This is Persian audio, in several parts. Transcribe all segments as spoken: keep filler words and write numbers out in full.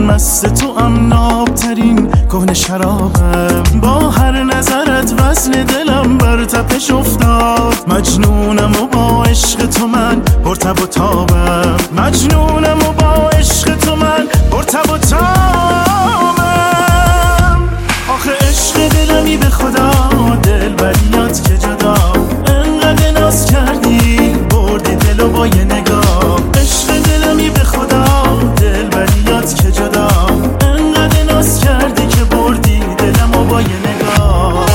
مست تو ام نابترین کهنه شرابم. با هر نظرت وزن دلم بر تپش افتاد. مجنونم و با عشق تو من پرتب و تابم. مجنونم و با عشق تو من پرتب و تابم. آخه عشق دلمی به خدا دل بریات که جدا. انقدر ناز کردی بردی دلو با یه نگاه. عشق دلمی به خدا دل بریات که جدا. انقدر ناز کردی که بردی دلمو با یه نگاه.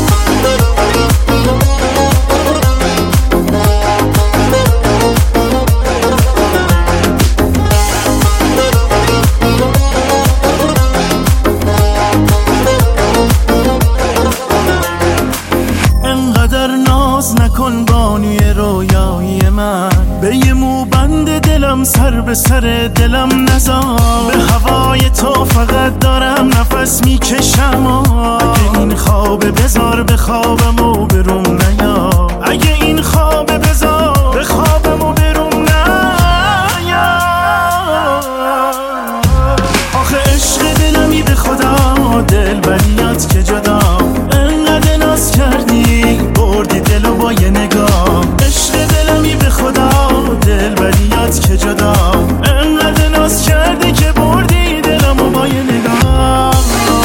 نکن بانوی رویایی من. به یه موبند دلم سر به سر دلم نزار. به هوای تو فقط دارم نفس میکشم. اگه این خواب بذار به خوابم و بروم نیا. اگه این خواب بذار به خوابم و بروم نیا. آخه عشق دلمی به خدا دل بریات که جدا. انقدر ناز کردی بردی دلو با یه نگاه. عشق دلمی به خدا دل بریات که جدا. انقدر ناز کردی که بردی دلمو با یه نگاه.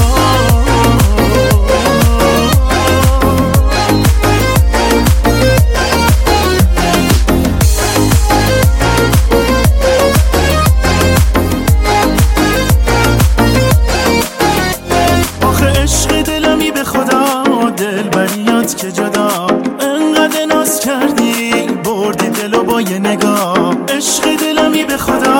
آخه عشق دلمی به خدا دل بریات که جدا. انقدر ناز کردی بردی دلو با یه نگاه. عشق دلمی به خدا